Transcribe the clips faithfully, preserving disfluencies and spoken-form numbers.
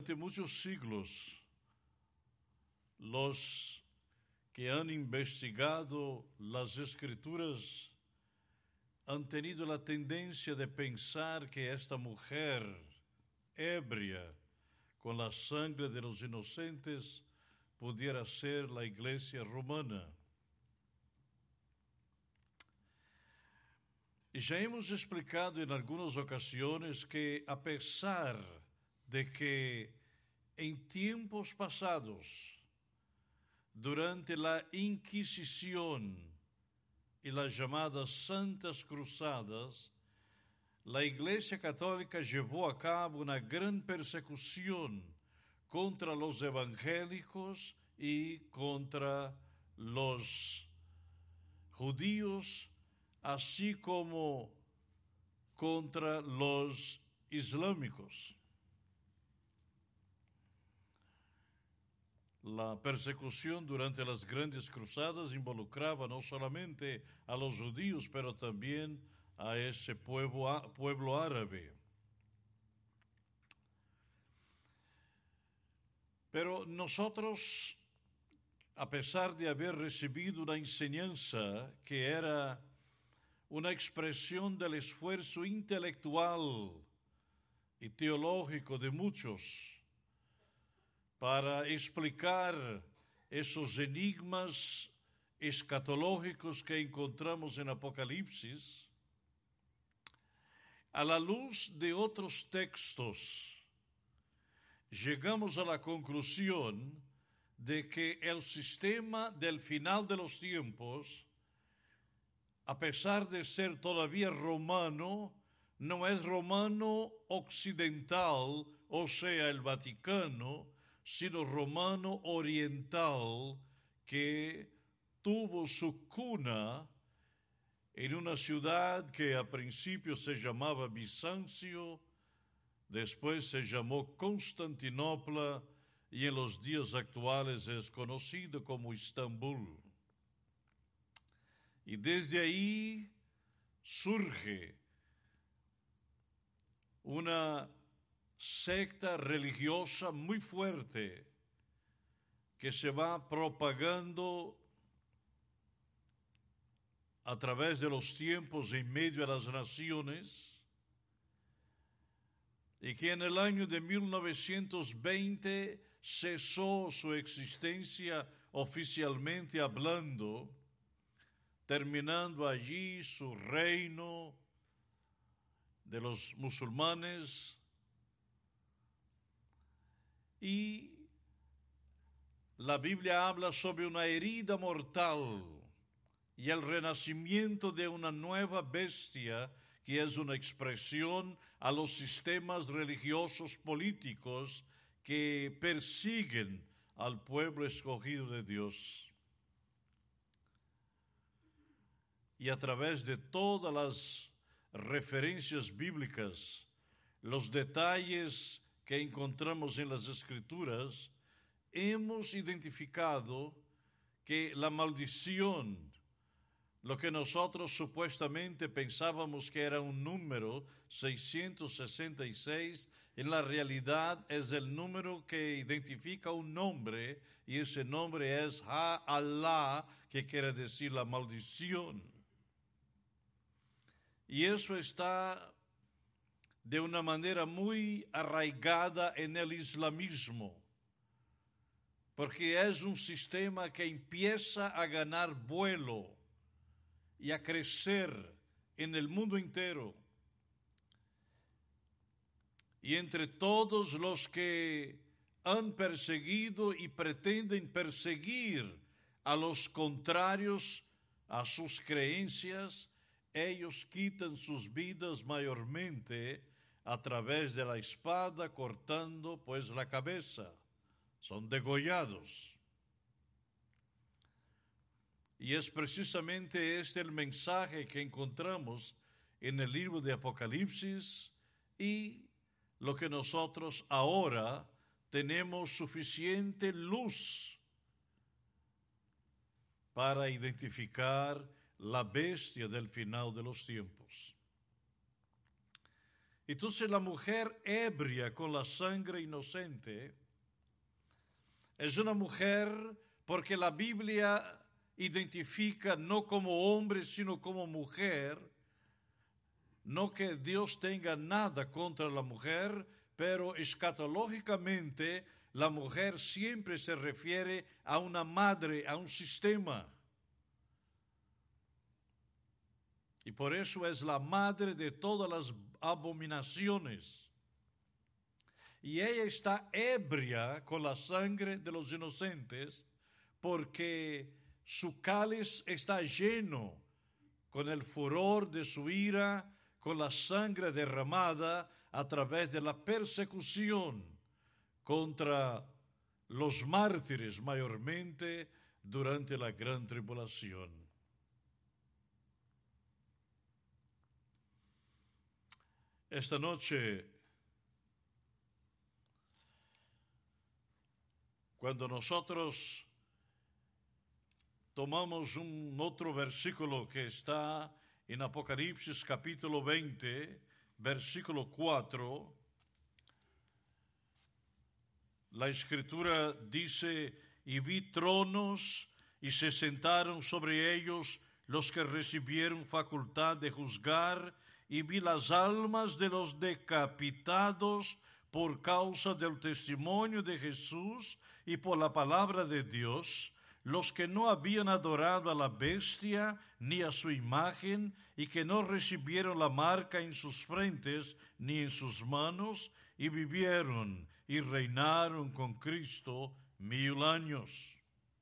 Durante muchos siglos, los que han investigado las Escrituras han tenido la tendencia de pensar que esta mujer ebria con la sangre de los inocentes pudiera ser la Iglesia romana. Y ya hemos explicado en algunas ocasiones que a pesar de que en tiempos pasados, durante la Inquisición y las llamadas Santas Cruzadas, la Iglesia Católica llevó a cabo una gran persecución contra los evangélicos y contra los judíos, así como contra los islámicos. La persecución durante las grandes cruzadas involucraba no solamente a los judíos, pero también a ese pueblo, pueblo árabe. Pero nosotros, a pesar de haber recibido una enseñanza que era una expresión del esfuerzo intelectual y teológico de muchos para explicar esos enigmas escatológicos que encontramos en Apocalipsis, a la luz de otros textos, llegamos a la conclusión de que el sistema del final de los tiempos, a pesar de ser todavía romano, no es romano occidental, o sea, el Vaticano, sino romano oriental, que tuvo su cuna en una ciudad que a principio se llamaba Bizancio, después se llamó Constantinopla y en los días actuales es conocido como Estambul. Y desde ahí surge una secta religiosa muy fuerte que se va propagando a través de los tiempos en medio de las naciones y que en el año de mil novecientos veinte cesó su existencia oficialmente hablando, terminando allí su reino de los musulmanes. Y la Biblia habla sobre una herida mortal y el renacimiento de una nueva bestia que es una expresión a los sistemas religiosos políticos que persiguen al pueblo escogido de Dios. Y a través de todas las referencias bíblicas, los detalles que encontramos en las Escrituras, hemos identificado que la maldición, lo que nosotros supuestamente pensábamos que era un número, seiscientos sesenta y seis, en la realidad es el número que identifica un nombre, y ese nombre es Ha-Alá, que quiere decir la maldición. Y eso está de una manera muy arraigada en el islamismo, porque es un sistema que empieza a ganar vuelo y a crecer en el mundo entero. Y entre todos los que han perseguido y pretenden perseguir a los contrarios a sus creencias, ellos quitan sus vidas mayormente a través de la espada, cortando pues la cabeza. Son degollados. Y es precisamente este el mensaje que encontramos en el libro de Apocalipsis y lo que nosotros ahora tenemos suficiente luz para identificar la bestia del final de los tiempos. Entonces la mujer ebria con la sangre inocente es una mujer porque la Biblia identifica no como hombre sino como mujer. No que Dios tenga nada contra la mujer, pero escatológicamente la mujer siempre se refiere a una madre, a un sistema. Y por eso es la madre de todas las abominaciones. Y ella está ebria con la sangre de los inocentes porque su cáliz está lleno con el furor de su ira, con la sangre derramada a través de la persecución contra los mártires mayormente durante la gran tribulación. Esta noche, cuando nosotros tomamos un otro versículo que está en Apocalipsis capítulo veinte, versículo cuatro, la Escritura dice, y vi tronos y se sentaron sobre ellos los que recibieron facultad de juzgar, y vi las almas de los decapitados por causa del testimonio de Jesús y por la palabra de Dios, los que no habían adorado a la bestia ni a su imagen y que no recibieron la marca en sus frentes ni en sus manos, y vivieron y reinaron con Cristo mil años.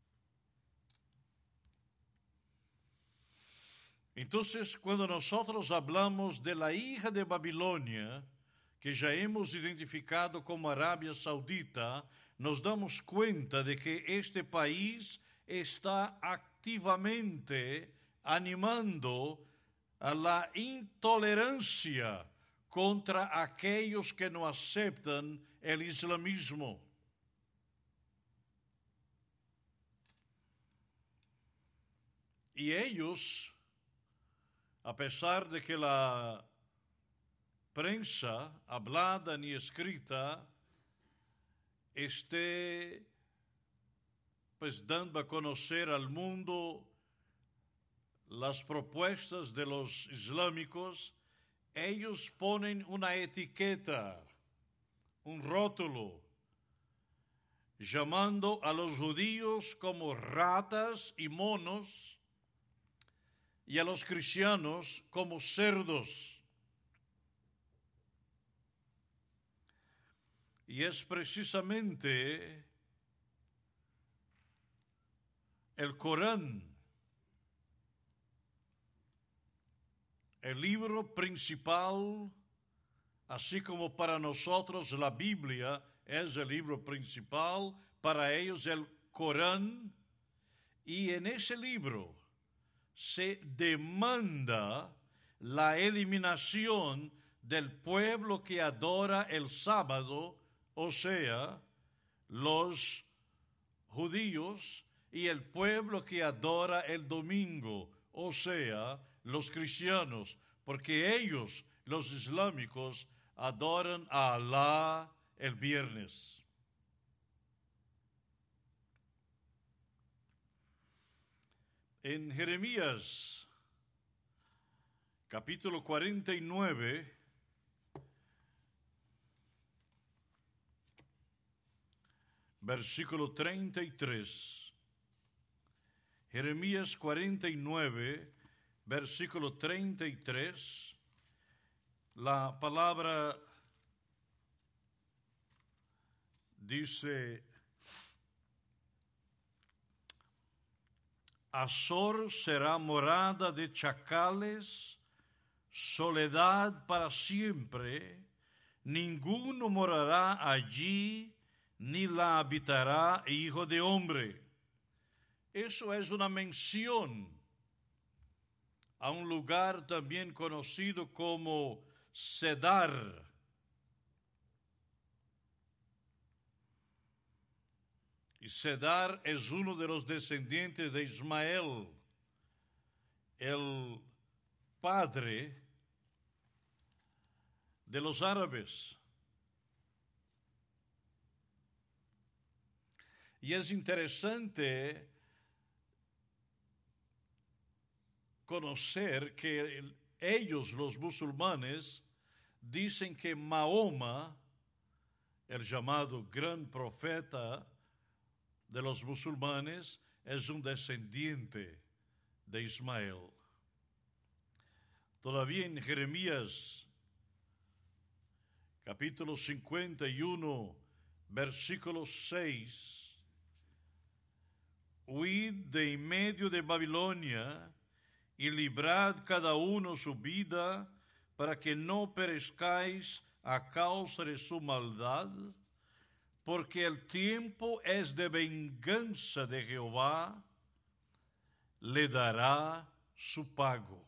Entonces, cuando nosotros hablamos de la hija de Babilonia, que ya hemos identificado como Arabia Saudita, nos damos cuenta de que este país está activamente animando a la intolerancia contra aquellos que no aceptan el islamismo. Y ellos, a pesar de que la prensa, hablada ni escrita, esté pues dando a conocer al mundo las propuestas de los islámicos, ellos ponen una etiqueta, un rótulo, llamando a los judíos como ratas y monos y a los cristianos como cerdos. Y es precisamente el Corán, el libro principal, así como para nosotros la Biblia es el libro principal, para ellos el Corán, y en ese libro se demanda la eliminación del pueblo que adora el sábado, o sea, los judíos, y el pueblo que adora el domingo, o sea, los cristianos, porque ellos, los islámicos, adoran a Alá el viernes. En Jeremías, capítulo cuarenta y nueve, versículo treinta y tres. Jeremías cuarenta y nueve, versículo treinta y tres, la palabra dice: Azor será morada de chacales, soledad para siempre, ninguno morará allí, ni la habitará hijo de hombre. Eso es una mención a un lugar también conocido como Cedar. Y Cedar es uno de los descendientes de Ismael, el padre de los árabes. Y es interesante conocer que ellos, los musulmanes, dicen que Mahoma, el llamado gran profeta de los musulmanes, es un descendiente de Ismael. Todavía en Jeremías, capítulo cincuenta y uno, versículo seis, huid de en medio de Babilonia y librad cada uno su vida para que no perezcáis a causa de su maldad, porque el tiempo es de venganza de Jehová, le dará su pago.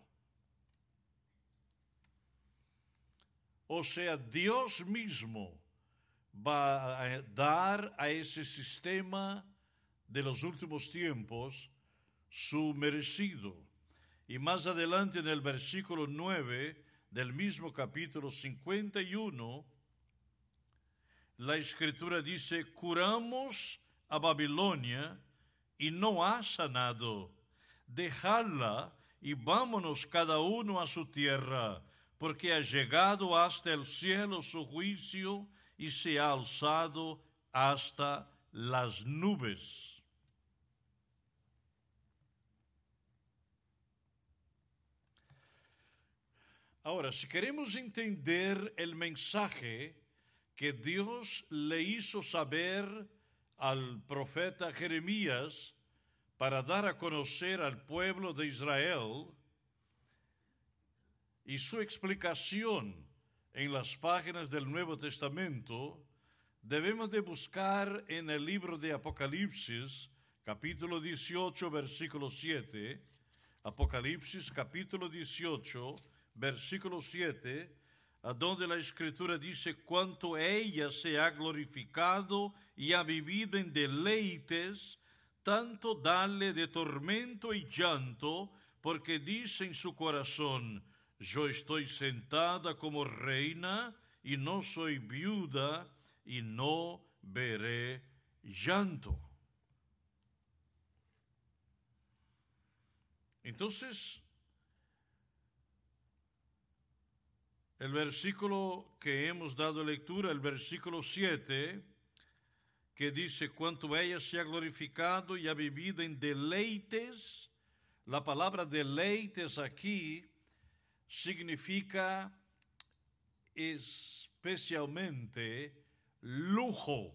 O sea, Dios mismo va a dar a ese sistema de los últimos tiempos su merecido. Y más adelante en el versículo nueve del mismo capítulo cincuenta y uno, la Escritura dice: curamos a Babilonia y no ha sanado. Dejadla y vámonos cada uno a su tierra, porque ha llegado hasta el cielo su juicio y se ha alzado hasta las nubes. Ahora, si queremos entender el mensaje que Dios le hizo saber al profeta Jeremías para dar a conocer al pueblo de Israel, y su explicación en las páginas del Nuevo Testamento, debemos de buscar en el libro de Apocalipsis, capítulo dieciocho, versículo siete, Apocalipsis capítulo dieciocho, versículo siete, a donde la Escritura dice: cuanto ella se ha glorificado y ha vivido en deleites, tanto dale de tormento y llanto, porque dice en su corazón: yo estoy sentada como reina y no soy viuda y no veré llanto. Entonces, el versículo que hemos dado lectura, el versículo siete, que dice: cuanto ella se ha glorificado y ha vivido en deleites. La palabra deleites aquí significa especialmente lujo.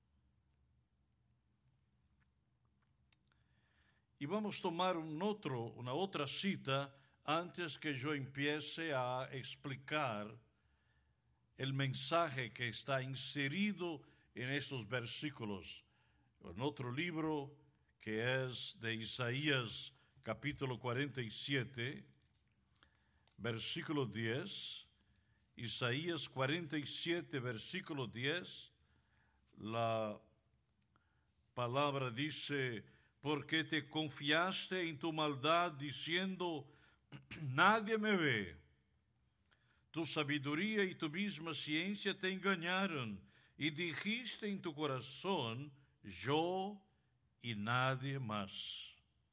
Y vamos a tomar un otro, una otra cita antes que yo empiece a explicar el mensaje que está inserido en estos versículos. En otro libro que es de Isaías, capítulo cuarenta y siete, versículo diez. Isaías cuarenta y siete, versículo diez, la palabra dice: porque te confiaste en tu maldad diciendo: nadie me ve. Tu sabiduría y tu misma ciencia te engañaron, y dijiste en tu corazón: yo y nadie más.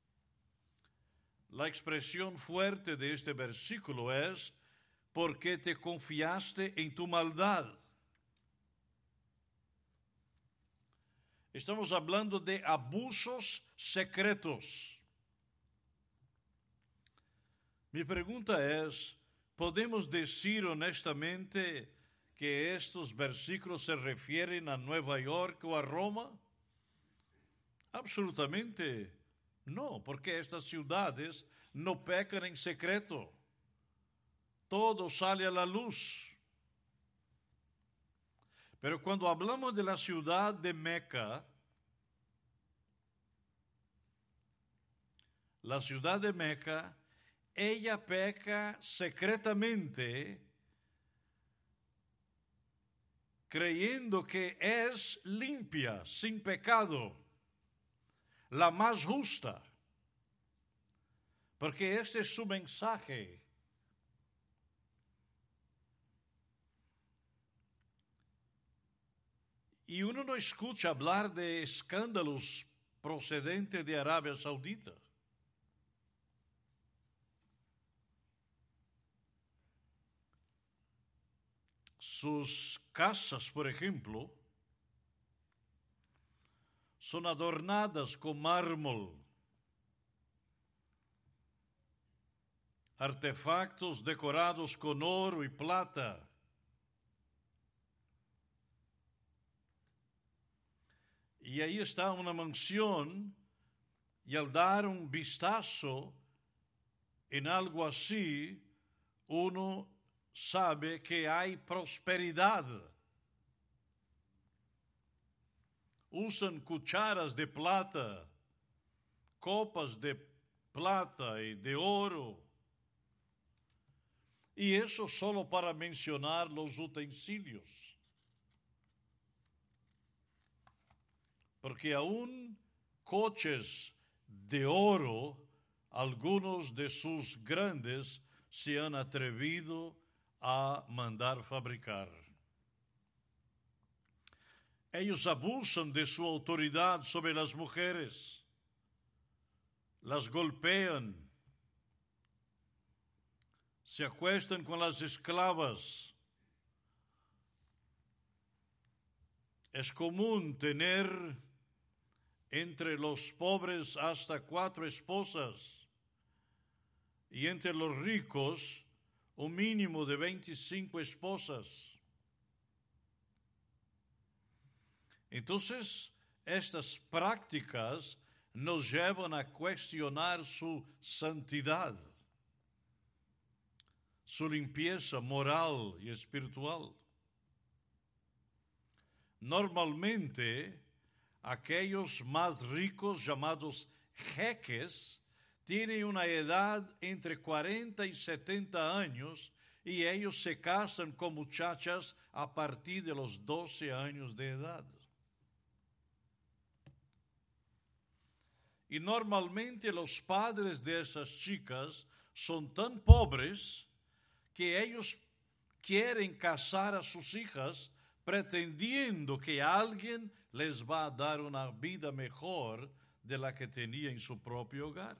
La expresión fuerte de este versículo es: porque te confiaste en tu maldad. Estamos hablando de abusos secretos. Mi pregunta es: ¿podemos decir honestamente que estos versículos se refieren a Nueva York o a Roma? Absolutamente no, porque estas ciudades no pecan en secreto. Todo sale a la luz. Pero cuando hablamos de la ciudad de Meca, la ciudad de Meca, ella peca secretamente, creyendo que es limpia, sin pecado, la más justa, porque este es su mensaje. Y uno no escucha hablar de escándalos procedentes de Arabia Saudita. Sus casas, por ejemplo, son adornadas con mármol, artefactos decorados con oro y plata. Y ahí está una mansión, y al dar un vistazo en algo así, uno sabe que hay prosperidad. Usan cucharas de plata, copas de plata y de oro. Y eso solo para mencionar los utensilios. Porque aún coches de oro, algunos de sus grandes se han atrevido a mandar fabricar. Ellos abusan de su autoridad sobre las mujeres, las golpean, se acuestan con las esclavas. Es común tener entre los pobres hasta cuatro esposas y entre los ricos un mínimo de veinticinco esposas. Entonces, estas prácticas nos llevan a cuestionar su santidad, su limpieza moral y espiritual. Normalmente, aquellos más ricos, llamados jeques, tienen una edad entre cuarenta y setenta años y ellos se casan con muchachas a partir de los doce años de edad. Y normalmente los padres de esas chicas son tan pobres que ellos quieren casar a sus hijas pretendiendo que alguien les va a dar una vida mejor de la que tenía en su propio hogar.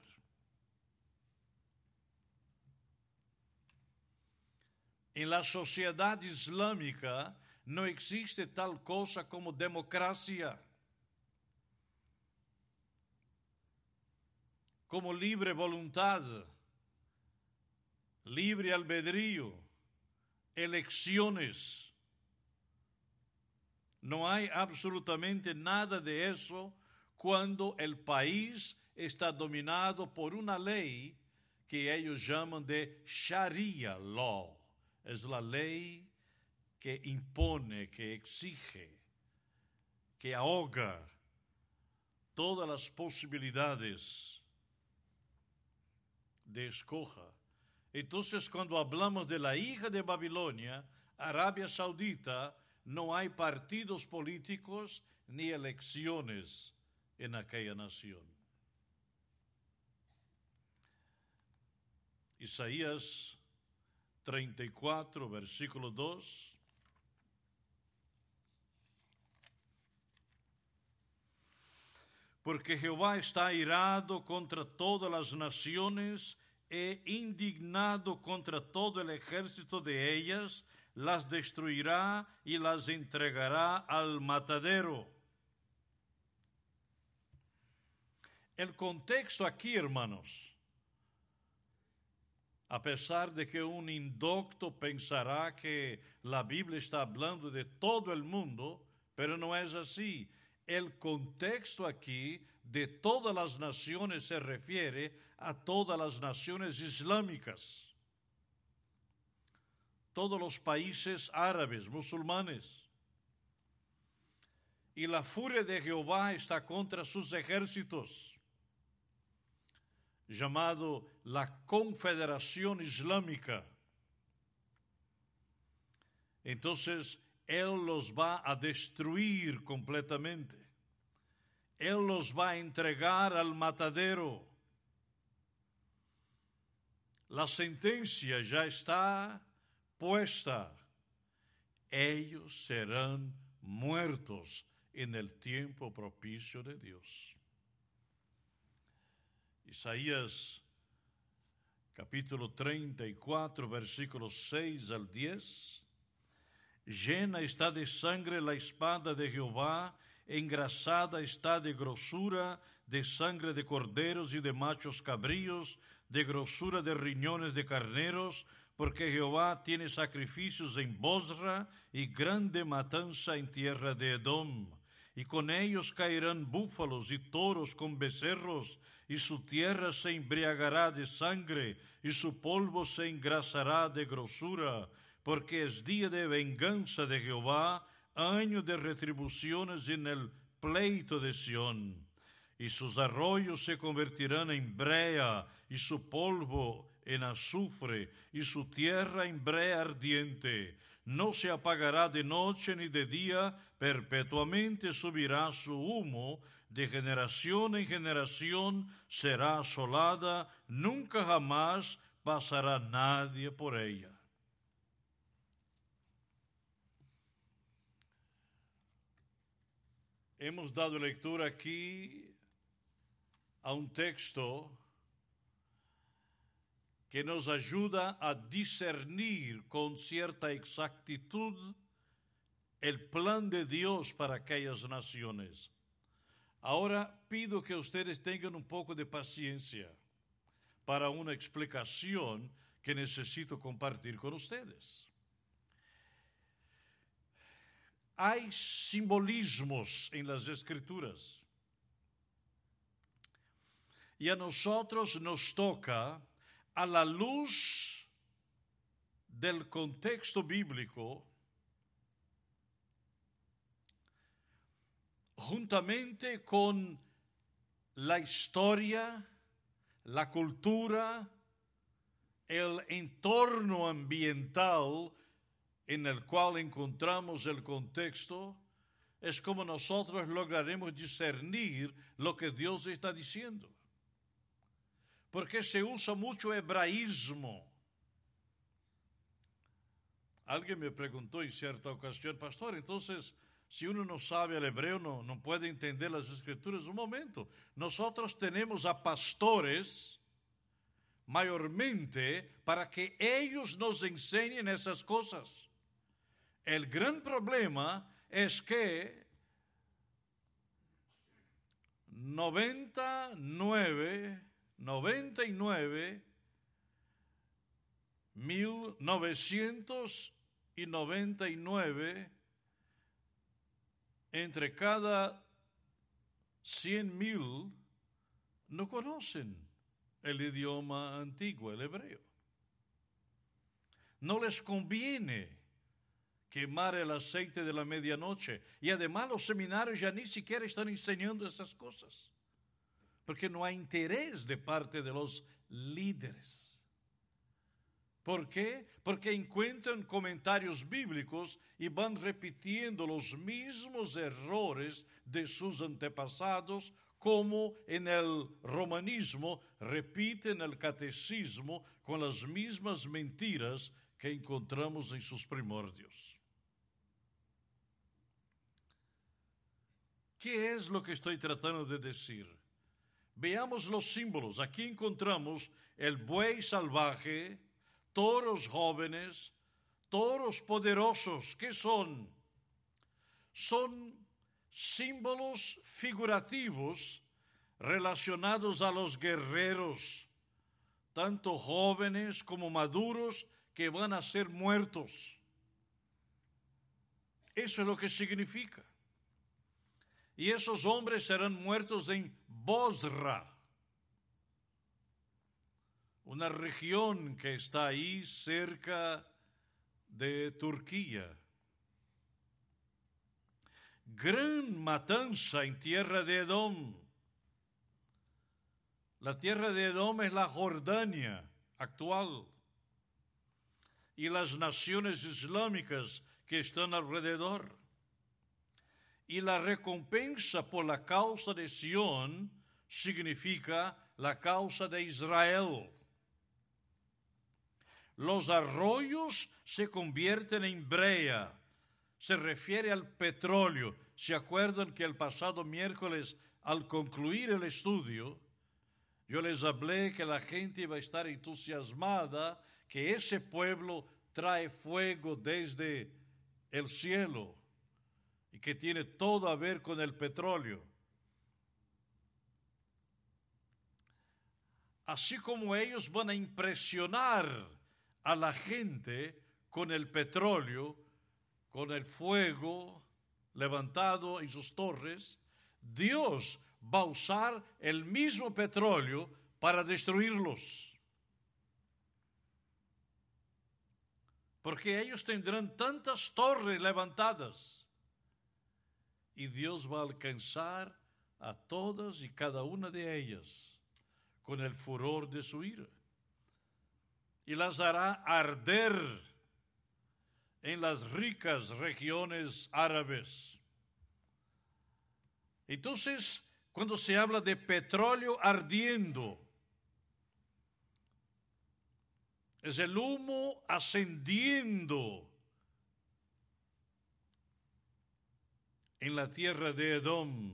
En la sociedad islámica no existe tal cosa como democracia, como libre voluntad, libre albedrío, elecciones. No hay absolutamente nada de eso cuando el país está dominado por una ley que ellos llaman de Sharia law. Es la ley que impone, que exige, que ahoga todas las posibilidades de escoja. Entonces, cuando hablamos de la hija de Babilonia, Arabia Saudita, no hay partidos políticos ni elecciones en aquella nación. Isaías treinta y cuatro, versículo dos. Porque Jehová está irado contra todas las naciones e indignado contra todo el ejército de ellas, las destruirá y las entregará al matadero. El contexto aquí, hermanos, a pesar de que un indocto pensará que la Biblia está hablando de todo el mundo, pero no es así. El contexto aquí de todas las naciones se refiere a todas las naciones islámicas. Todos los países árabes, musulmanes. Y la furia de Jehová está contra sus ejércitos, llamado la Confederación Islámica. Entonces, Él los va a destruir completamente. Él los va a entregar al matadero. La sentencia ya está puesta. Ellos serán muertos en el tiempo propicio de Dios. Isaías capítulo treinta y cuatro, versículos seis al diez. Llena está de sangre la espada de Jehová, engrasada está de grosura, de sangre de corderos y de machos cabríos, de grosura de riñones de carneros, porque Jehová tiene sacrificios en Bosra y grande matanza en tierra de Edom. Y con ellos caerán búfalos y toros con becerros, y su tierra se embriagará de sangre, y su polvo se engrasará de grosura, porque es día de venganza de Jehová, año de retribuciones en el pleito de Sión. Y sus arroyos se convertirán en brea, y su polvo en azufre, y su tierra en brea ardiente. No se apagará de noche ni de día, perpetuamente subirá su humo, de generación en generación será asolada, nunca jamás pasará nadie por ella. Hemos dado lectura aquí a un texto que nos ayuda a discernir con cierta exactitud el plan de Dios para aquellas naciones. Ahora pido que ustedes tengan un poco de paciencia para una explicación que necesito compartir con ustedes. Hay simbolismos en las Escrituras y a nosotros nos toca, a la luz del contexto bíblico, juntamente con la historia, la cultura, el entorno ambiental en el cual encontramos el contexto, es como nosotros lograremos discernir lo que Dios está diciendo. Porque se usa mucho hebraísmo. Alguien me preguntó en cierta ocasión, pastor, entonces, si uno no sabe el hebreo, no, no puede entender las Escrituras. Un momento, nosotros tenemos a pastores, mayormente, para que ellos nos enseñen esas cosas. El gran problema es que noventa y nueve, noventa y nueve, mil novecientos noventa y nueve, entre cada cien mil no conocen el idioma antiguo, el hebreo. No les conviene quemar el aceite de la medianoche. Y además los seminarios ya ni siquiera están enseñando esas cosas, porque no hay interés de parte de los líderes. ¿Por qué? Porque encuentran comentarios bíblicos y van repitiendo los mismos errores de sus antepasados, como en el romanismo repiten el catecismo con las mismas mentiras que encontramos en sus primordios. ¿Qué es lo que estoy tratando de decir? Veamos los símbolos. Aquí encontramos el buey salvaje, toros jóvenes, toros poderosos. ¿Qué son? Son símbolos figurativos relacionados a los guerreros, tanto jóvenes como maduros, que van a ser muertos. Eso es lo que significa. Y esos hombres serán muertos en Bosra, una región que está ahí cerca de Turquía. Gran matanza en tierra de Edom. La tierra de Edom es la Jordania actual y las naciones islámicas que están alrededor. Y la recompensa por la causa de Sión significa la causa de Israel. Los arroyos se convierten en brea, se refiere al petróleo. ¿Se acuerdan que el pasado miércoles, al concluir el estudio, yo les hablé que la gente iba a estar entusiasmada, que ese pueblo trae fuego desde el cielo y que tiene todo a ver con el petróleo? Así como ellos van a impresionar a la gente con el petróleo, con el fuego levantado en sus torres, Dios va a usar el mismo petróleo para destruirlos. Porque ellos tendrán tantas torres levantadas y Dios va a alcanzar a todas y cada una de ellas con el furor de su ira y las hará arder en las ricas regiones árabes. Entonces, cuando se habla de petróleo ardiendo, es el humo ascendiendo en la tierra de Edom.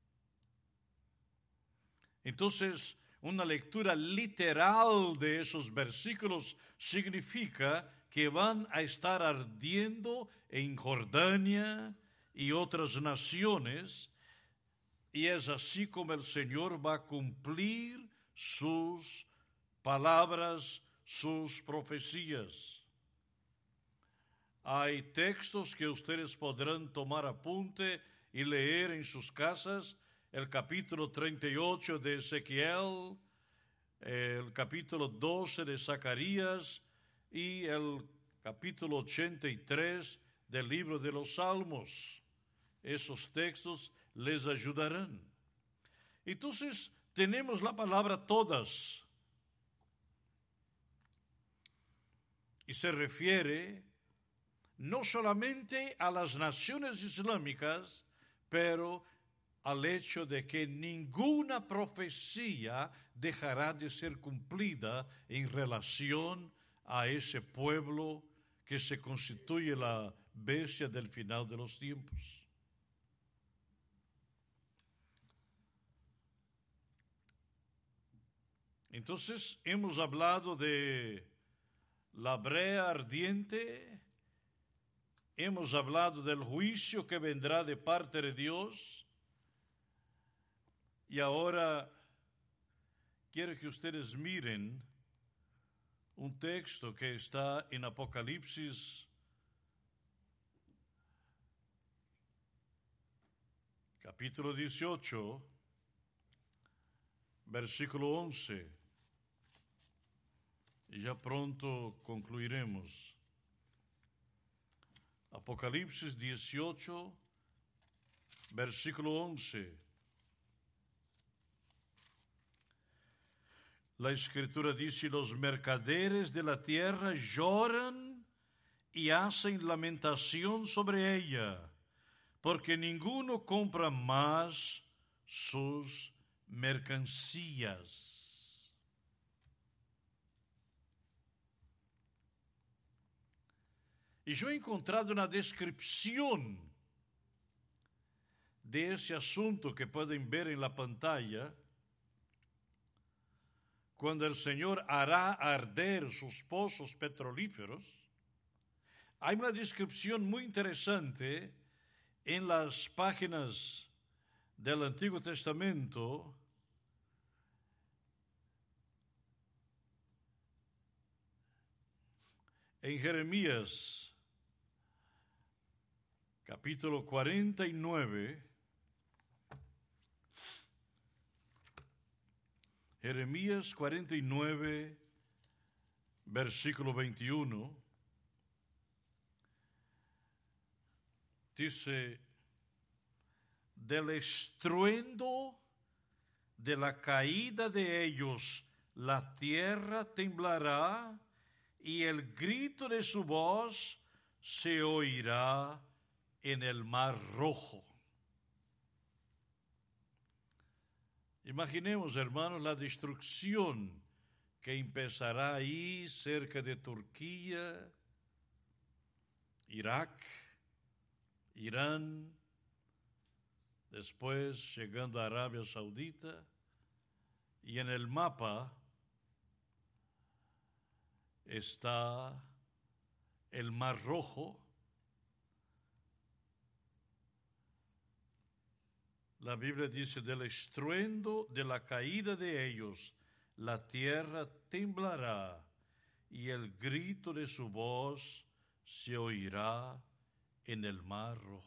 Entonces, una lectura literal de esos versículos significa que van a estar ardiendo en Jordania y otras naciones, y es así como el Señor va a cumplir sus palabras, sus profecías. Hay textos que ustedes podrán tomar apunte y leer en sus casas: el capítulo treinta y ocho de Ezequiel, el capítulo doce de Zacarías y el capítulo ochenta y tres del libro de los Salmos. Esos textos les ayudarán. Entonces, tenemos la palabra todas. Y se refiere no solamente a las naciones islámicas, pero al hecho de que ninguna profecía dejará de ser cumplida en relación a ese pueblo que se constituye la bestia del final de los tiempos. Entonces, hemos hablado de la brea ardiente, hemos hablado del juicio que vendrá de parte de Dios, y ahora quiero que ustedes miren un texto que está en Apocalipsis capítulo dieciocho, versículo once. Y ya pronto concluiremos. Apocalipsis dieciocho, versículo once. La Escritura dice: los mercaderes de la tierra lloran y hacen lamentación sobre ella, porque ninguno compra más sus mercancías. Y yo he encontrado una descripción de ese asunto que pueden ver en la pantalla, cuando el Señor hará arder sus pozos petrolíferos. Hay una descripción muy interesante en las páginas del Antiguo Testamento en Jeremías capítulo cuarenta y nueve, Jeremías cuarenta y nueve, versículo veintiuno, dice: del estruendo de la caída de ellos la tierra temblará, y el grito de su voz se oirá en el mar Rojo. Imaginemos, hermanos, la destrucción que empezará ahí cerca de Turquía, Irak, Irán, después llegando a Arabia Saudita, y en el mapa está el Mar Rojo. La Biblia dice, del estruendo de la caída de ellos, la tierra temblará y el grito de su voz se oirá en el Mar Rojo.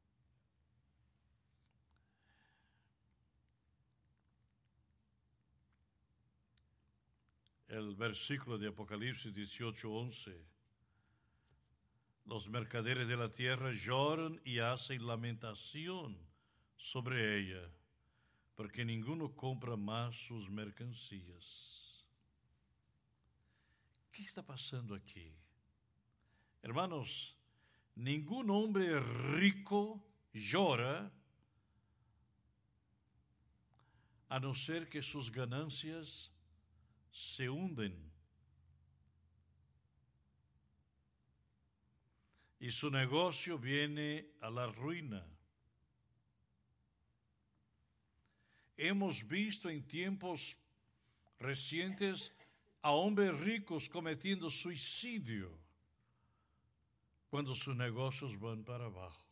El versículo de Apocalipsis dieciocho once. Los mercaderes de la tierra lloran y hacen lamentación sobre ella, porque ninguno compra más sus mercancías. ¿Qué está pasando aquí? Hermanos, ningún hombre rico llora a no ser que sus ganancias se hunden y su negocio viene a la ruina. Hemos visto en tiempos recientes a hombres ricos cometiendo suicidio cuando sus negocios van para abajo.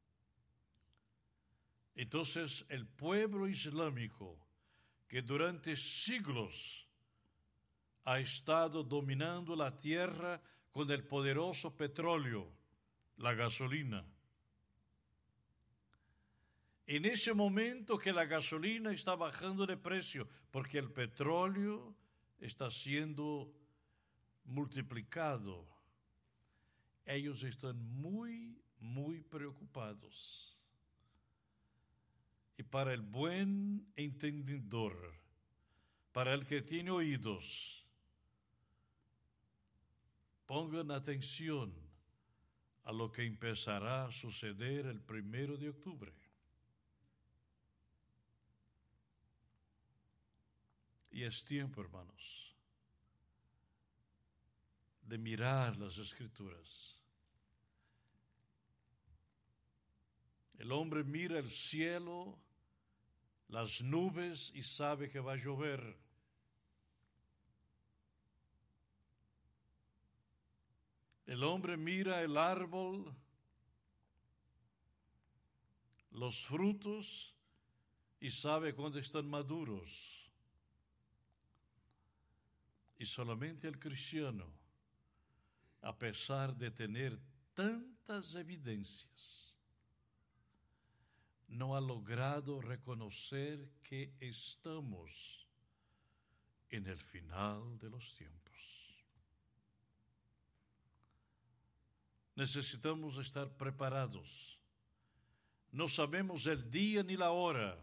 Entonces, el pueblo islámico, que durante siglos ha estado dominando la tierra con el poderoso petróleo, la gasolina. En ese momento que la gasolina está bajando de precio, porque el petróleo está siendo multiplicado, ellos están muy, muy preocupados. Y para el buen entendedor, para el que tiene oídos, pongan atención a lo que empezará a suceder el primero de octubre. Y es tiempo, hermanos, de mirar las Escrituras. El hombre mira el cielo, las nubes y sabe que va a llover. El hombre mira el árbol, los frutos y sabe cuándo están maduros. Y solamente el cristiano, a pesar de tener tantas evidencias, no ha logrado reconocer que estamos en el final de los tiempos. Necesitamos estar preparados. No sabemos el día ni la hora.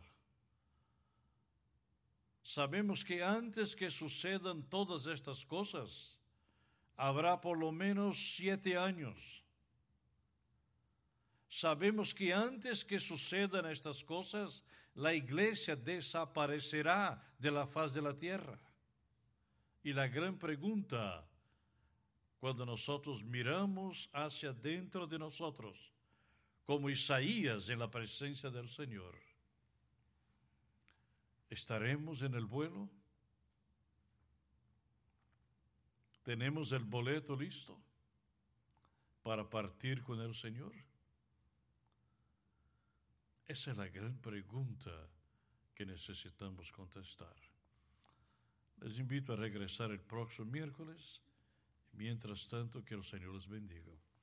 Sabemos que antes que sucedan todas estas cosas, habrá por lo menos siete años. Sabemos que antes que sucedan estas cosas, la iglesia desaparecerá de la faz de la tierra. Y la gran pregunta, cuando nosotros miramos hacia dentro de nosotros, como Isaías en la presencia del Señor, ¿estaremos en el vuelo? ¿Tenemos el boleto listo para partir con el Señor? Esa es la gran pregunta que necesitamos contestar. Les invito a regresar el próximo miércoles. Mientras tanto, que el Señor les bendiga.